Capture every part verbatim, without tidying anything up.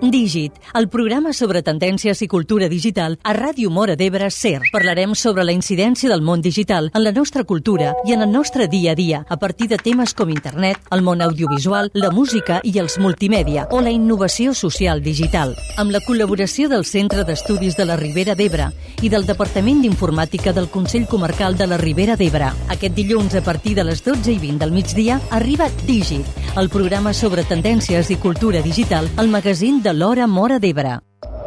Dígit, el programa sobre tendències i cultura digital a Ràdio Móra d'Ebre SER. Parlarem sobre la incidència del món digital en la nostra cultura i en el nostre dia a dia, a partir de temes com internet, el món audiovisual, la música i els multimèdia o la innovació social digital. Amb la col·laboració del Centre d'Estudis de la Ribera d'Ebre i del Departament d'Informàtica del Consell Comarcal de la Ribera d'Ebre. Aquest dilluns, a partir de les dotze i vint del migdia, arriba Dígit, el programa sobre tendències i cultura digital al magazín de l'Hora Móra d'Ebre.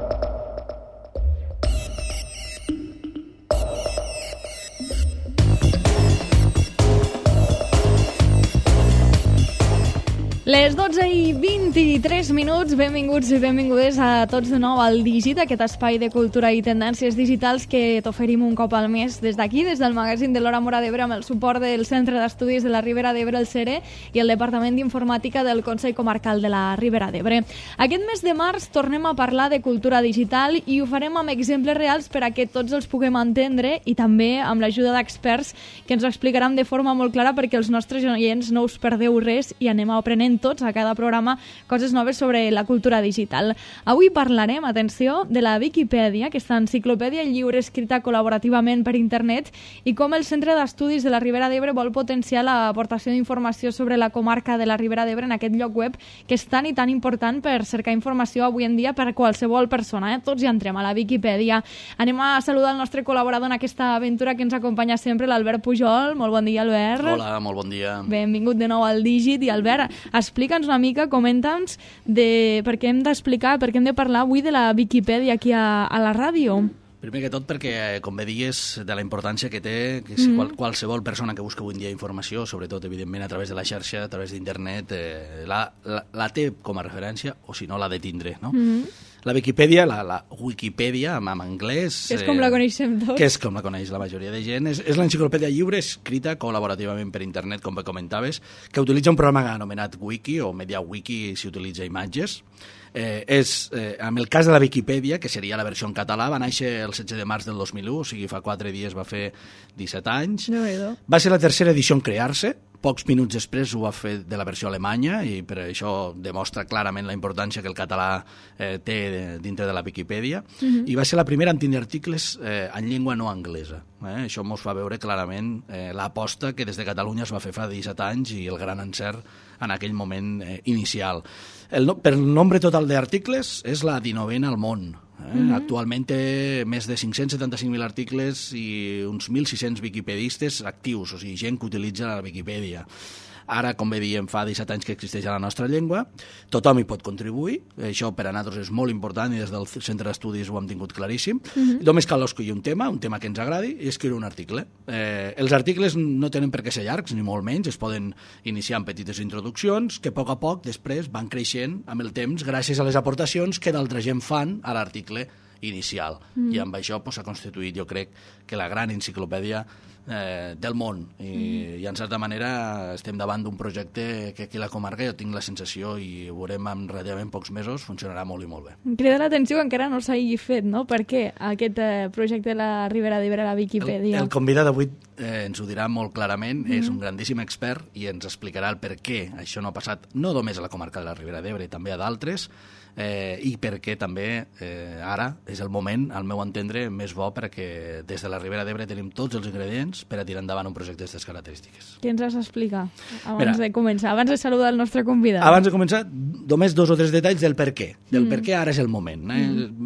Les dotze i vint-i-tres minuts, benvinguts i benvingudes a tots de nou al Dígit, aquest espai de cultura i tendències digitals que t'oferim un cop al mes des d'aquí, des del magazín de l'Hora Móra d'Ebre, amb el suport del Centre d'Estudis de la Ribera d'Ebre, el CERE, i el Departament d'Informàtica del Consell Comarcal de la Ribera d'Ebre. Aquest mes de març tornem a parlar de cultura digital i ho farem amb exemples reals per a que tots els puguem entendre i també amb l'ajuda d'experts que ens ho explicaran de forma molt clara perquè els nostres oients no us perdeu res i anem aprenent tots a cada programa coses noves sobre la cultura digital. Avui parlarem, atenció, de la Viquipèdia, aquesta enciclopèdia lliure escrita col·laborativament per internet, i com el Centre d'Estudis de la Ribera d'Ebre vol potenciar l'aportació d'informació sobre la comarca de la Ribera d'Ebre en aquest lloc web que és tan i tan important per cercar informació avui en dia per qualsevol persona. Eh? Tots hi entrem a la Viquipèdia. Anem a saludar el nostre col·laborador en aquesta aventura que ens acompanya sempre, l'Albert Pujol. Molt bon dia, Albert. Hola, molt bon dia. Benvingut de nou al Dígit. I Albert, explica'ns una mica, comenta'ns de per què hem d'explicar, per què hem de parlar avui de la Viquipèdia aquí a, a la ràdio. Primer que tot perquè, com bé dies, de la importància que té que mm-hmm. qual, qualsevol persona que busca avui en dia informació, sobretot, evidentment, a través de la xarxa, a través d'internet, eh, la, la, la té com a referència, o si no, l'ha de tindre, no? Mm-hmm. La Viquipèdia, la, la Wikipedia, en, en anglès... Que és com eh, la coneixem tots. Que és com la coneix la majoria de gent. És, és l'enciclopèdia lliure escrita col·laborativament per internet, com bé comentaves, que utilitza un programa anomenat Wiki, o MediaWiki si utilitza imatges. Eh, és, eh, en el cas de la Viquipèdia, que seria la versió en català, va néixer el setze de març del dos mil u, o sigui, fa quatre dies va fer disset anys. No va ser la tercera edició en crear-se. Pocs minuts després ho va fer de la versió alemanya i per això demostra clarament la importància que el català eh, té dintre de la Viquipèdia. Uh-huh. I va ser la primera en tenir articles eh, en llengua no anglesa. Eh? Això ens fa veure clarament eh, l'aposta que des de Catalunya es va fer fa disset anys i el gran encert en aquell moment eh, inicial. El no, per nombre total d'articles és la dinovena al món. Eh? Mm-hmm. Actualment té més de cinc-cents setanta-cinc mil articles i uns mil sis-cents viquipedistes actius, o sigui, gent que utilitza la Viquipèdia. Ara, com bé diem, fa disset anys que existeix a la nostra llengua, tothom hi pot contribuir, això per a nosaltres és molt important i des del Centre d'Estudis ho hem tingut claríssim. Mm-hmm. Només cal escollir un tema, un tema que ens agradi i escriure un article. Eh, els articles no tenen per què ser llargs, ni molt menys, es poden iniciar amb petites introduccions que a poc a poc després van creixent amb el temps gràcies a les aportacions que d'altra gent fan a l'article inicial. Mm. I amb això s'ha pues, constituït, jo crec, que la gran enciclopèdia eh, del món. I, mm. I en certa manera estem davant d'un projecte que aquí a la comarca jo tinc la sensació i ho veurem en relativament pocs mesos, funcionarà molt i molt bé. Em crida l'atenció que encara no s'hagi fet, no? Per què aquest eh, projecte de la Ribera d'Ebre a la Viquipèdia? El, el convidat d'avui eh, ens ho dirà molt clarament, mm. és un grandíssim expert i ens explicarà el per què això no ha passat no només a la comarca de la Ribera d'Ebre, també a d'altres, eh, i perquè també eh, ara és el moment, al meu entendre, més bo perquè des de la Ribera d'Ebre tenim tots els ingredients per a tirar endavant un projecte d'aquestes característiques. Què ens has d'explicar abans Mira, de començar, abans de saludar el nostre convidat? Abans de començar, només dos o tres detalls del per què, del mm. per què ara és el moment. Eh?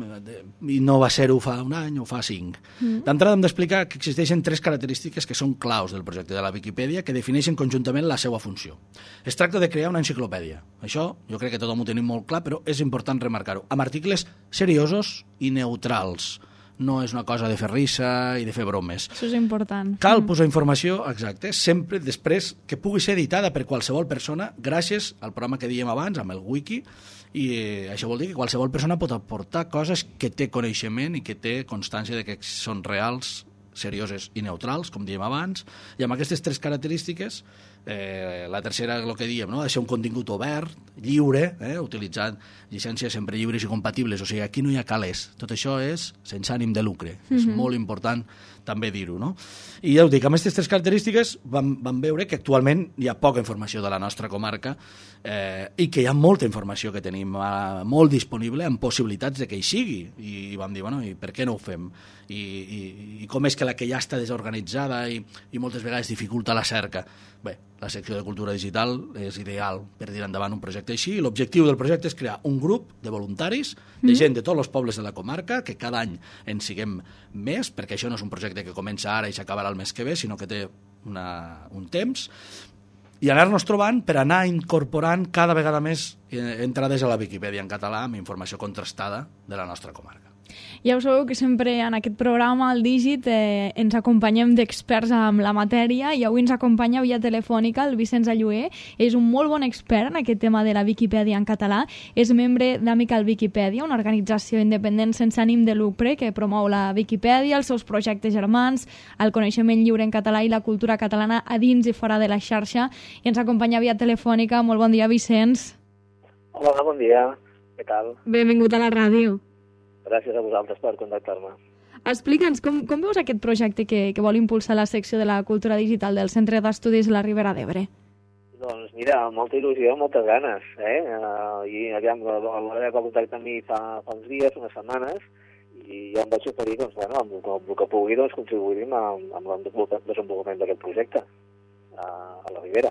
Mm. I no va ser-ho fa un any o fa cinc. Mm. D'entrada hem d'explicar que existeixen tres característiques que són claus del projecte de la Viquipèdia que defineixen conjuntament la seva funció. Es tracta de crear una enciclopèdia. Això jo crec que tothom ho tenim molt clar, però és important remarcar-ho, amb articles seriosos i neutrals. No és una cosa de fer risa i de fer bromes. Això és important. Cal posar informació, exacte, sempre després que pugui ser editada per qualsevol persona gràcies al programa que dèiem abans, amb el wiki, i eh, això vol dir que qualsevol persona pot aportar coses que té coneixement i que té constància de que són reals, serioses i neutrals, com dèiem abans, i amb aquestes tres característiques Eh, la tercera, el que diem, no? Ha de ser un contingut obert, lliure, eh? utilitzant llicències sempre lliures i compatibles, o sigui, aquí no hi ha calés. Tot això és sense ànim de lucre. Mm-hmm. És molt important també dir-ho, no? I ja ho dic, amb aquestes tres característiques vam, vam veure que actualment hi ha poca informació de la nostra comarca eh, i que hi ha molta informació que tenim eh, molt disponible amb possibilitats de que hi sigui. I vam dir, bueno, i per què no ho fem? I, i, i com és que la que ja està desorganitzada i, i moltes vegades dificulta la cerca? Bé, la secció de cultura digital és ideal per tirar endavant un projecte així i l'objectiu del projecte és crear un grup de voluntaris, de gent de tots els pobles de la comarca, que cada any en siguem més, perquè això no és un projecte que comença ara i s'acabarà el mes que ve, sinó que té una, un temps, i anar-nos trobant per anar incorporant cada vegada més entrades a la Viquipèdia en català amb informació contrastada de la nostra comarca. Ja ho sabeu que sempre en aquest programa, al Dígit, eh, ens acompanyem d'experts amb la matèria i avui ens acompanya via telefònica el Vicenç Allué. És un molt bon expert en aquest tema de la Viquipèdia en català. És membre d'Amical Viquipèdia, una organització independent sense ànim de lucre que promou la Viquipèdia, els seus projectes germans, el coneixement lliure en català i la cultura catalana a dins i fora de la xarxa. I ens acompanya via telefònica. Molt bon dia, Vicenç. Hola, bon dia. Què tal? Benvingut a la ràdio. Gràcies a vosaltres per contactar-me. Explica'ns, com, com veus aquest projecte que, que vol impulsar la secció de la cultura digital del Centre d'Estudis de la Ribera d'Ebre? Doncs mira, amb molta il·lusió, moltes ganes. Eh? Uh, I aviam, l'Helena va contactar amb mi fa, fa uns dies, unes setmanes, i jo em vaig oferir, doncs, bueno, amb, amb el que pugui, doncs, contribuir amb, amb el desenvolupament d'aquest projecte uh, a la Ribera.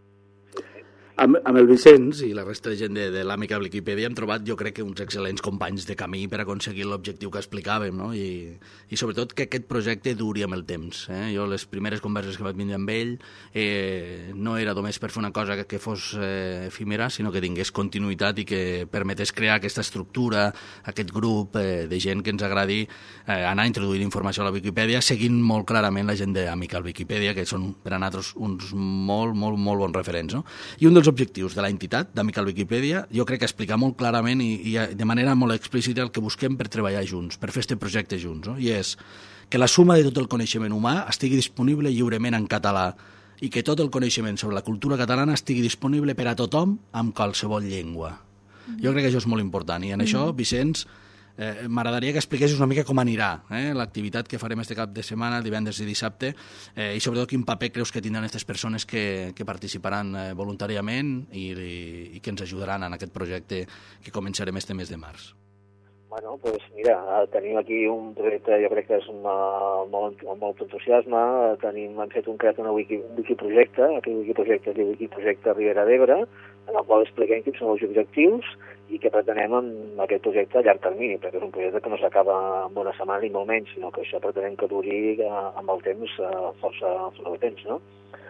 Amb, amb el Vicenç i la resta de gent de, de l'Amica Viquipèdia hem trobat, jo crec, que uns excel·lents companys de camí per aconseguir l'objectiu que explicàvem, no? I, i sobretot que aquest projecte duri amb el temps. Eh? Jo les primeres converses que vaig vindre amb ell eh, no era només per fer una cosa que, que fos eh, efímera, sinó que tingués continuïtat i que permetés crear aquesta estructura, aquest grup eh, de gent que ens agradi eh, anar introduint informació a la Viquipèdia, seguint molt clarament la gent d'Amical Viquipèdia, que són per a nosaltres uns molt, molt, molt bons referents, no? I un dels objectius de l'entitat d'Amical Viquipèdia, jo crec que explica molt clarament i, i de manera molt explícita el que busquem per treballar junts, per fer aquest projecte junts, no? I és que la suma de tot el coneixement humà estigui disponible lliurement en català i que tot el coneixement sobre la cultura catalana estigui disponible per a tothom amb qualsevol llengua. Mm-hmm. Jo crec que això és molt important i en mm-hmm. això, Vicenç, Eh, m'agradaria que expliquessis una mica com anirà eh, l'activitat que farem este cap de setmana, divendres i dissabte, eh, i sobretot quin paper creus que tindran aquestes persones que, que participaran eh, voluntàriament i, i, i que ens ajudaran en aquest projecte que començarem este mes de març. Bueno, doncs pues mira, tenim aquí un projecte, jo crec que és una, molt, amb molt entusiasme, tenim, hem fet un, creat una wiki, un wikiprojecte, aquest wikiprojecte és el wikiprojecte Ribera d'Ebre, en el qual expliquem quins són els objectius i què pretenem amb aquest projecte a llarg termini, perquè és un projecte que no s'acaba en una setmana ni molt menys, sinó que això pretenem que duri eh, amb el temps eh, força, força temps, no?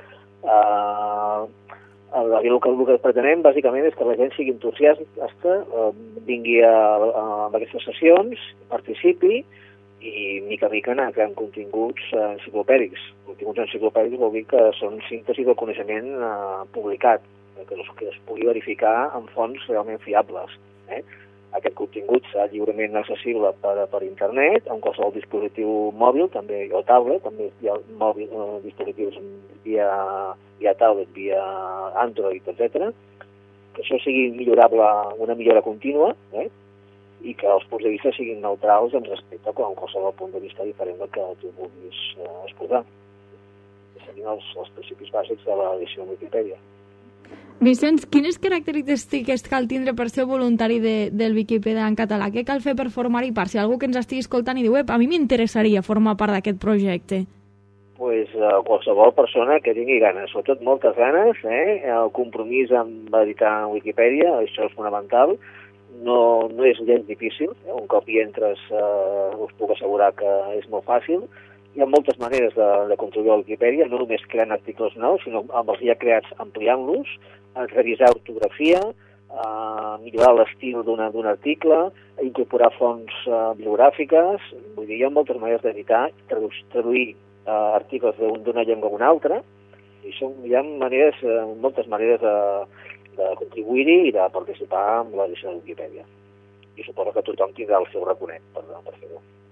Uh, el, el, que, el que pretenem, bàsicament, és que la gent sigui entusiasta, eh, vingui a, a, a aquestes sessions, participi i, mica a mica, anar creant continguts eh, enciclopèdics. Continguts enciclopèdics vol dir que són síntesi del coneixement eh, publicat, que es, que es pugui verificar en fonts realment fiables. Eh? Aquest contingut serà lliurement accessible per, per internet, en qualsevol dispositiu mòbil, també o tablet, també hi ha mòbil, eh, dispositius via, via tablet, via Android, etcètera. Que això sigui millorable, una millora contínua, eh? I que els punts de vista siguin neutrals en respecte a qualsevol punt de vista diferent del que tu vulguis eh, exposar. Serien els, els principis bàsics de l'edició de Wikipedia. Vicenç, quines característiques cal tindre per ser voluntari de, del Viquipèdia en català? Què cal fer per formar-hi part? Si algú que ens estigui escoltant i diu, a mi m'interessaria formar part d'aquest projecte. Pues, uh, qualsevol persona que tingui ganes, sobretot moltes ganes, eh? El compromís amb editar en Wikipedia, això és fonamental, no, no és gens difícil, eh? Un cop hi entres uh, us puc assegurar que és molt fàcil. Hi ha moltes maneres de, de contribuir a la Wikipedia, no només creant articles nous, sinó amb els ja creats ampliant-los, revisar ortografia, eh, millorar l'estil d'un article, incorporar fonts eh, bibliogràfiques. Vull dir, hi ha moltes maneres d'editar, traduir, traduir eh, articles d'una llengua a una altra, i són, hi ha maneres, eh, moltes maneres de, de contribuir-hi i de participar en l'edició de Wikipedia. I suposo que tothom tindrà el seu raconet per, per fer-ho.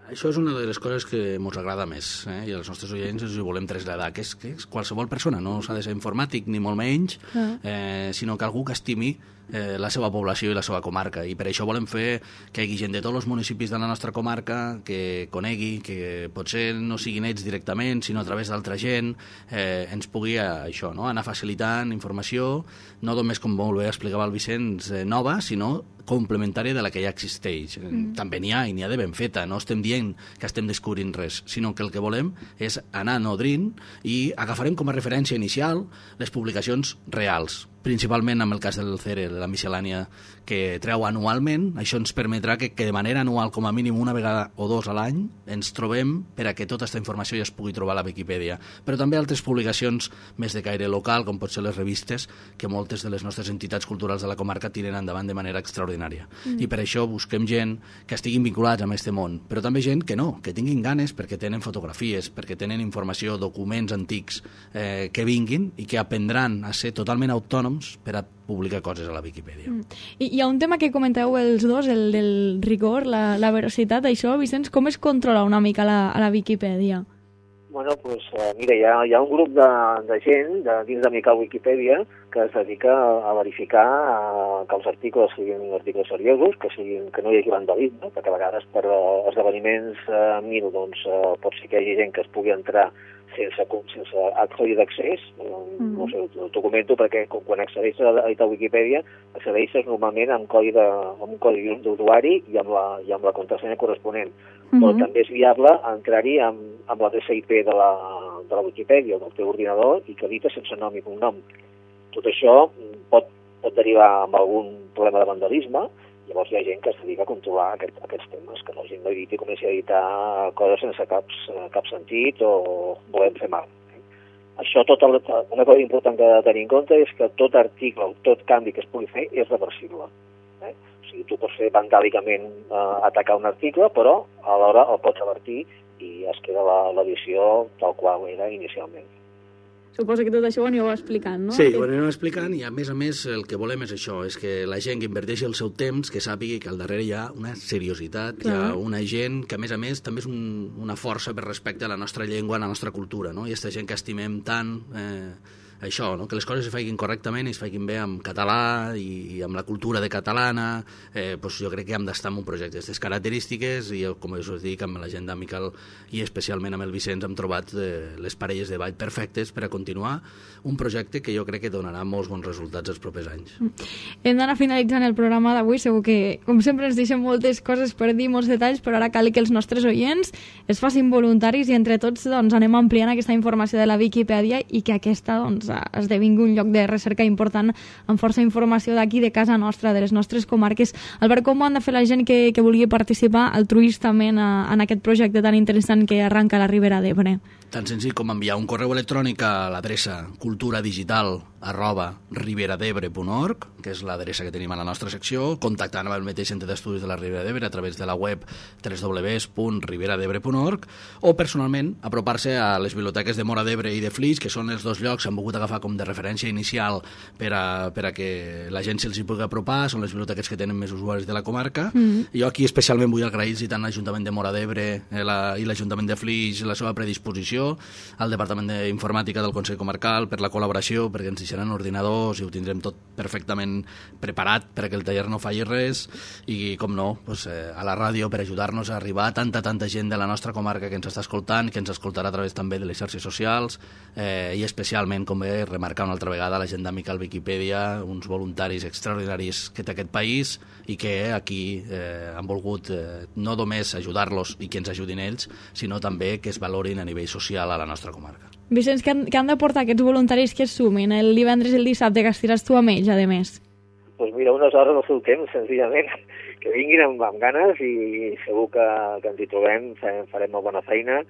Això és una de les coses que ens agrada més, eh? I als nostres oients ens ho volem traslladar, que és que és qualsevol persona, no s'ha de ser informàtic ni molt menys, ah. eh, sinó que algú que estimi eh, la seva població i la seva comarca, i per això volem fer que hi hagi gent de tots els municipis de la nostra comarca que conegui, que potser no siguin ells directament, sinó a través d'altra gent, eh, ens pugui això, no? Anar facilitant informació, no només, com molt bé explicava el Vicenç, eh, nova, sinó complementària de la que ja existeix. Mm. També n'hi ha, i n'hi ha de ben feta. No estem dient que estem descobrint res, sinó que el que volem és anar nodrint i agafarem com a referència inicial les publicacions reals, principalment amb el cas del C E R E, la miscel·lània que treu anualment. Això ens permetrà que, que de manera anual, com a mínim una vegada o dos a l'any, ens trobem per a que tota aquesta informació ja es pugui trobar a la Viquipèdia. Però també altres publicacions més de caire local, com pot ser les revistes, que moltes de les nostres entitats culturals de la comarca tiren endavant de manera extraordinària. Mm. I per això busquem gent que estiguin vinculats amb aquest món, però també gent que no, que tinguin ganes perquè tenen fotografies, perquè tenen informació, documents antics, eh, que vinguin i que aprendran a ser totalment autònoms per a publicar coses a la Viquipèdia. Mm. I hi ha un tema que comenteu els dos, el del rigor, la, la veracitat. Això, Vicenç, com es controla una mica la, a la Viquipèdia? Bueno, pues, uh, mira, hi ha, hi ha un grup de, de gent de, dins de Mical Wikipedia que es dedica a, a verificar uh, que els articles siguin articles seriosos, que, siguin, que no hi hagi vandalisme, perquè a vegades per uh, esdeveniments uh, mil, doncs uh, pot ser que hi hagi gent que es pugui entrar sense, sense codi d'accés. Mm. No sé, t'ho comento perquè quan accedeixes a la Wikipedia accedeixes normalment amb codi de, amb un codi d'usuari i amb la, i amb la contrasenya corresponent. Mm-hmm. Però també és viable entrar-hi amb, amb l'adreça I P de la, de la Wikipedia o del teu ordinador i que edita sense nom i cognom. Tot això pot, pot derivar amb algun problema de vandalisme. Llavors hi ha gent que es dedica a controlar aquest, aquests temes, que la gent no editi, comenci a editar coses sense cap, cap sentit o volem fer mal. Això, tot el, una cosa important que ha de tenir en compte és que tot article o tot canvi que es pugui fer és reversible. Eh? O sigui, tu pots fer vandàlicament eh, atacar un article, però alhora el pots revertir i es queda l'edició tal qual era inicialment. Suposo que tot això ho aneu explicant, no? Sí, ho anem explicant i, a més a més, el que volem és això, és que la gent que inverteixi el seu temps, que sàpigui que al darrere hi ha una seriositat, Clar. Hi ha una gent que, a més a més, també és un, una força per respecte a la nostra llengua, a la nostra cultura, no? I aquesta gent que estimem tant... Eh, això, no? Que les coses es facin correctament i es facin bé en català i, i amb la cultura de catalana, eh, doncs jo crec que hem d'estar en un projecte d'aquestes característiques i, com us dic, amb la gent d'Amical i especialment amb el Vicenç hem trobat eh, les parelles de ball perfectes per a continuar un projecte que jo crec que donarà molts bons resultats els propers anys. Hem d'anar finalitzant el programa d'avui, segur que, com sempre, ens deixem moltes coses per dir, molts detalls, però ara cal que els nostres oients es facin voluntaris i entre tots doncs, anem ampliant aquesta informació de la Viquipèdia i que aquesta doncs, esdevingui un lloc de recerca important amb força informació d'aquí, de casa nostra, de les nostres comarques. Albert, com ho han de fer la gent que, que vulgui participar altruistament a, en aquest projecte tan interessant que arranca a la Ribera d'Ebre? Tan senzill com enviar un correu electrònic a l'adreça culturadigital arroba riberadebre punt org, que és l'adreça que tenim a la nostra secció, contactant amb el mateix centre d'estudis de la Ribera d'Ebre a través de la web w w w punt riberadebre punt org o personalment apropar-se a les biblioteques de Móra d'Ebre i de Flix, que són els dos llocs que han volgut agafar com de referència inicial per a, per a que la gent se'ls hi pugui apropar, són les biblioteques que tenen més usuaris de la comarca. Mm. Jo aquí especialment vull agrair-los tant l'Ajuntament de Móra d'Ebre eh, la, i l'Ajuntament de Flix la seva predisposició, al Departament d'Informàtica del Consell Comarcal per la col·laboració, perquè ens deixaran ordinadors i ho tindrem tot perfectament preparat per a que el taller no falli res i, com no, doncs, eh, a la ràdio per ajudar-nos a arribar a tanta, tanta gent de la nostra comarca que ens està escoltant, que ens escoltarà a través també de les xarxes socials eh, i especialment, com bé remarcar una altra vegada, la gent d'Amical Wikipedia, uns voluntaris extraordinaris que té aquest país i que aquí eh, han volgut eh, no només ajudar-los i que ens ajudin ells, sinó també que es valorin a nivell social a la nostra comarca. Vicenç, què han, què han de portar aquests voluntaris que es sumin el divendres i el dissabte, que estiràs tu amb ells, a més? Doncs pues mira, unes hores del seu temps, senzillament, que vinguin amb, amb ganes i segur que, que ens hi trobem, farem, farem molt bona feina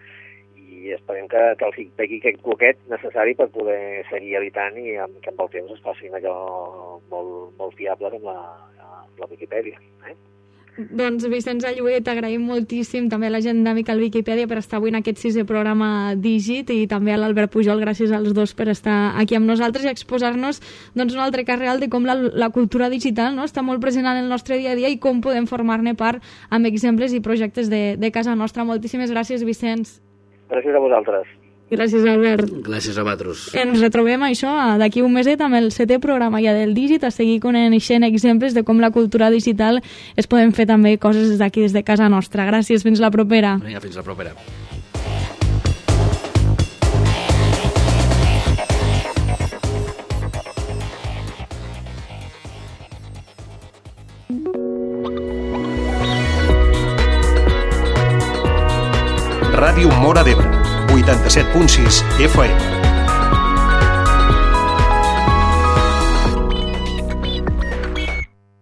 i esperem que, que els pegui aquest coquet necessari per poder seguir editant i amb, que amb el temps es facin allò molt, molt fiable amb la, amb la Wikipedia. Eh? Doncs Vicenç Allué, t'agraïm moltíssim, també a la gent d'Amic al Viquipèdia per estar avui en aquest sisè programa Digit, i també a l'Albert Pujol, gràcies als dos per estar aquí amb nosaltres i exposar-nos doncs, un altre cas real de com la, la cultura digital, no?, està molt present en el nostre dia a dia i com podem formar-ne part amb exemples i projectes de, de casa nostra. Moltíssimes gràcies, Vicenç. Gràcies a vosaltres. Gràcies, Albert. Gràcies a vosaltres. Ens retrobem, això, d'aquí un meset amb el setè programa ja del Digit, a seguir coneixent exemples de com la cultura digital es poden fer també coses d'aquí, des de casa nostra. Gràcies, fins la propera. Vinga, fins la propera. Ràdio Móra d'Ebre, vuitanta-set punt sis F M.